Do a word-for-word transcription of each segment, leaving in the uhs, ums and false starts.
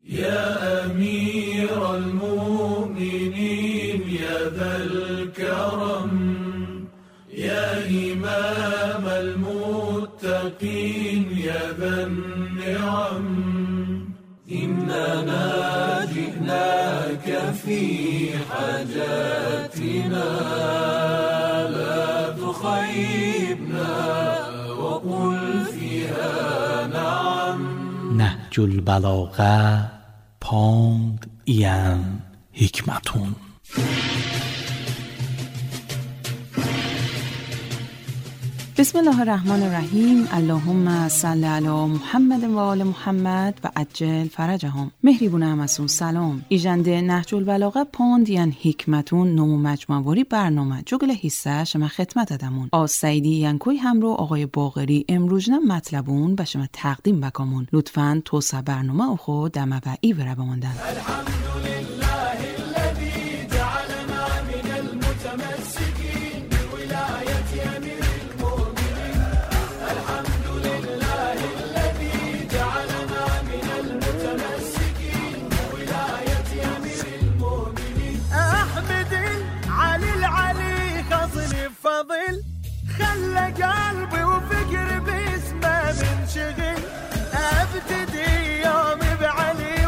يا أمير المؤمنين يا ذا الكرم يا إمام المتقين يا ذا النعم إننا جئناك في حاجاتنا لا تخيبنا وقل فيها نعم. نهج البلاغه پوند این حکمتون. بسم الله الرحمن الرحیم. اللهم صل علی محمد و آل محمد و عجل فرجهم. مهریبونه همسون سلام. ایجنده نهج البلاغه پوند یان حکمتون نمو مجموعی برنامه جوگل حصه شما خدمت ادمون. آز سعیدی ینکوی همرو آقای باقری امروزنا مطلبون به شما تقدیم بکامون. لطفاً توسع برنامه او خود دمه و ای بره بماندن. فضل خلى قلبي وفكري باسمه منشغل ابتدي يومي بعلي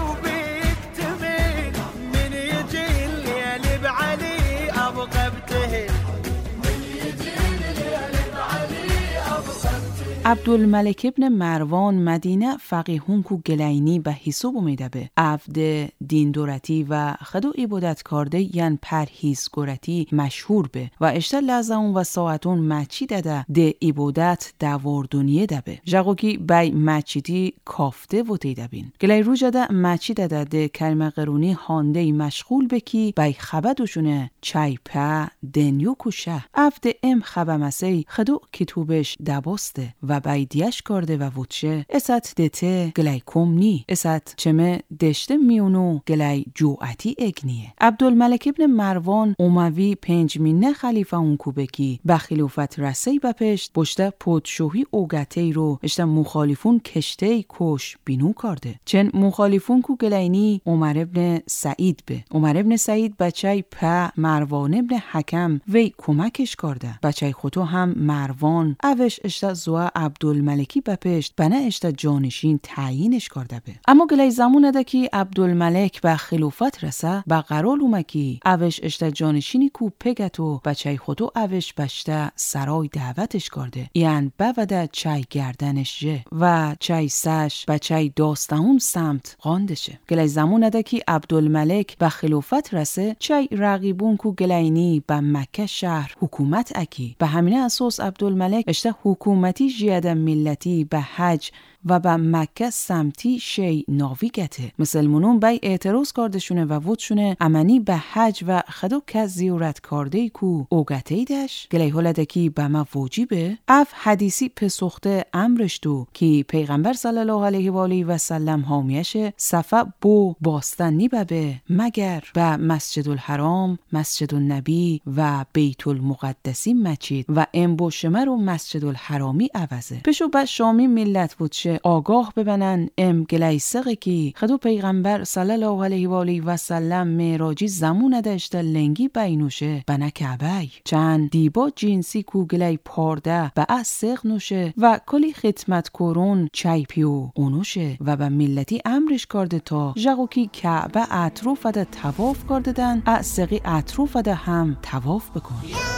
وبيكتمل من يجي الليل بعلي ابقى ابتهل من يجي الليل بعلي ابقى ابتهل. عبدالملک ابن مروان مدینه فقیهون کو گلینی به حساب میده به عبد دین دورتی و خدو عبادت کرده ین پرهیز گورتی مشهور به و اشتر لازون و ساعتون مچی داده ده عبادت دواردونیه ده به جاگو کی بای مچیتی کافته و تیده بین گلی رو جده مچی داده ده کلمه قرونی هانده مشغول بکی بای خبدوشونه چای پا دنیو کشه عبد ام خبمسی خدو کتوبش دباسته و بایدیش کرده و وچه اسات دته گلی کم نی اسات چمه دشته میونو گلی جوعتی اگنیه. عبدالملک ابن مروان اوموی پنجمینه خلیفه اون کوبکی به خلافت رسی بپشت بشته پادشاهی اوگته رو اشته مخالفون کشته کش بینو کرده. چن مخالفون کو گلینی عمر ابن سعید به عمر ابن سعید بچه په مروان ابن حکم وی کمکش کرده. بچه خودو هم مروان اوش اشته زوا عبدالملکی بپشت بنا اشته جانشین تعیینش کرده به. اما گلی زمونه ده که عبدالملک به خلافت رسه با قرار اومکی اوش اشته جانشینی کو پگتو بچه خودو اوش بشته سرای دعوتش کرده یعن بوده چای گردنش جه و چای سش بچه داستهون سمت غاندشه. گلی زمونه ده که عبدالملک به خلافت رسه چای رقیبون کو گلینی به مکه شهر حکومت اکی به همین اساس عبدالملک اشته حکومتی جیاده ملتی به حج و با مکه سمتی شی ناویگته. مسلمونون بای اعتراض کردشونه و وودشونه امنی به حج و خدو که زیارت کرده کو اوگته ایدش گلی حالده کی به ما واجبه اف حدیثی پسخته امرش دو که پیغمبر صلی الله علیه و آله و سلم حامیشه صفه بو باستن نیبه مگر به مسجد الحرام مسجد النبی و بیت المقدسی مچید و ام بو شمر و مسجد الحرامی عوضه پشو به شامی ملت وودشه آگاه ببنن ام گلیسقه کی خدو پیغمبر صلی الله علیه و آله و سلم معراجی زمونه داشته لنگی بینوشه بنا کعبه چند دیبا جنسی کو گلی پارده به اسق نوشه و کلی خدمت کرون چای پیو اونوشه و به ملتی امرش کرده تا جگو کی کعبه اطراف ده طواف کرده دن اسقی اطراف ده هم طواف بکن.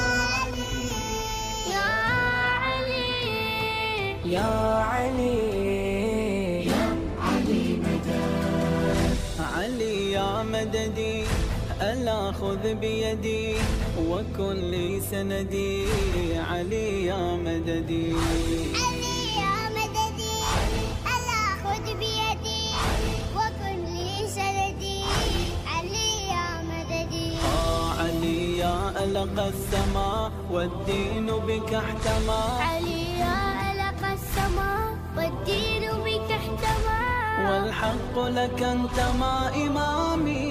يا علي يا علي مدد علي يا مددي ألا خذ بيدي وكن لي سندي علي يا مددي علي يا مددي ألا خذ بيدي وكن لي سندي علي يا مددي آه علي يا ألق السماء والدين بك احتمى علي يا والدين بك احتمى والحق لك انتما امامي.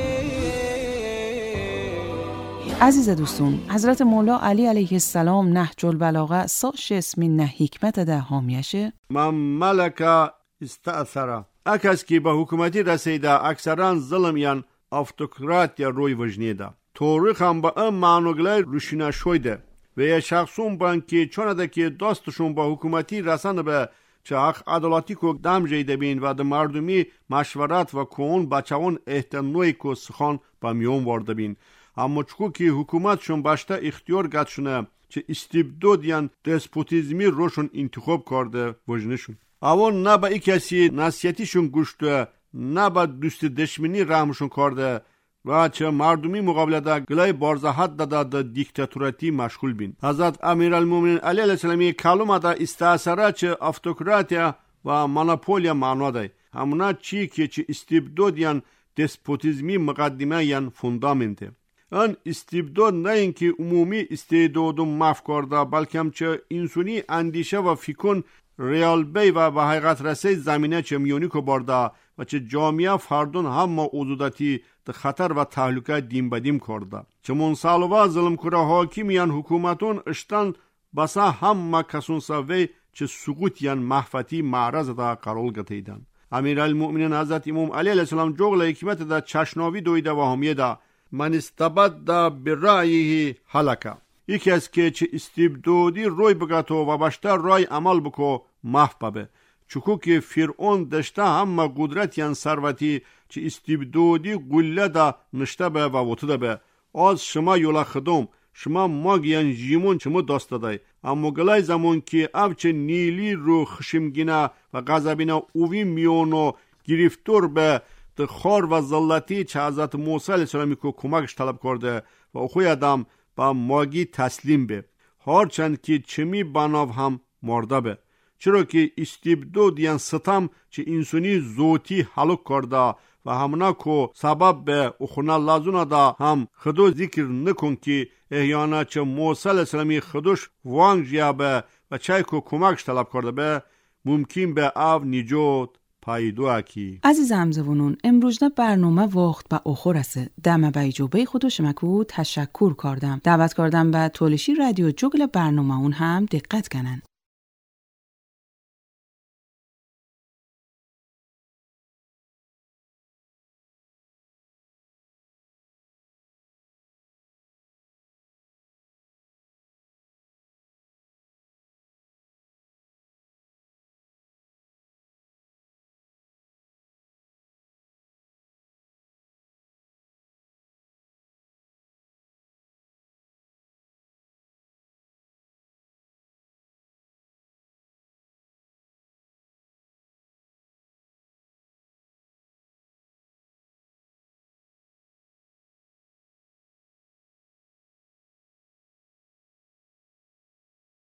عزیز دوستون حضرت مولا علی علیه السلام نهج البلاغه ساش اسمی نه حکمت ده حامیشه من ملک استأثر اکس که به حکومتی رسیده اکثرا ظلم یان автократ یا روی وجنیده. تاریخ هم به این معنوگلی روشنه شده و یه شخصون بان که چونه که داستشون با حکومتی رسنده به چه حق عدالتی که دم جیده بین و ده مردمی مشورت و کون بچهون احتنوی که سخان با میون وارده بین. اما چکو که حکومتشون باشته اختیار گدشونه چه استبداد یان دسپوتیزمی روشون انتخاب کرده وجنشون. اوان نه با ای کسی نصیحتیشون گوشته، نه با دوست دشمنی رحمشون کرده و چه مردمی مقابله دا گلای بارزاحت داده دا دیکتاتوراتی مشغول بین. حضرت امیرالمومنین علی علیه السلامی کلمه دا استاثره چه افتوکراتیا و مونوپولیا معنا ده. همونا چی که چه استبداد یان دسپوتیزمی مقدمه یان فوندامنته. ان استبداد نه اینکه عمومی استعداد و محو کرده، بلکه هم چه انسانی اندیشه و فکر ریال بی و به حقیقت رسی زمینه چه میونی که برده و چه جامعه فردون هم موجوداتی ده خطر و تهلکه دیم بدیم کرده. چه منسالوه ظلم کره حاکمیان حکومتون اشتن بسا هم کسون سوی چه سقوطیان محفتی معرض ده قرار گتیدن. امیرالمؤمنین حضرت امام علی علیه السلام جغل حکمت ده چشناوی دویده و همیه ده من استبد ده برایه حلکه. یکی از که چه استبدادی روی بگتو و بشتر رای عمل بکو محو ببه. چکو که فرعون دشته هم قدرت یان ثروتی چه استبدادی گله ده نشته به و وطده به. از شما یولا خدم شما ماگ یان جیمون چمو داسته ده. اما گلای زمان که او چه نیلی رو خشمگینه و غضبینه اوی میونو گرفتور به خار و ذلتی چه حضرت موسی علیه السلامی که کمکش طلب کرده و اخوی ادم با ماگی تسلیم به. هرچند که چمی بناو هم مرده به. چرا که استبداد یان ستم چه انسانی زوتی حلق کرده و همونا که سبب به اخونا لازونه ده هم خدو ذکر نکن که احیانا چه موسی علیه السلامی خدوش وانگ جیابه و چای که کمکش طلب کرده به ممکن به او نجات پایدو اکی. عزیز همزوانون امروز برنامه وقت با اخور است. دم بای جوبه خودش مکو تشکر کردم. دعوت کردم به تولشی رادیو جوگل برنامه اون هم دقت کنن.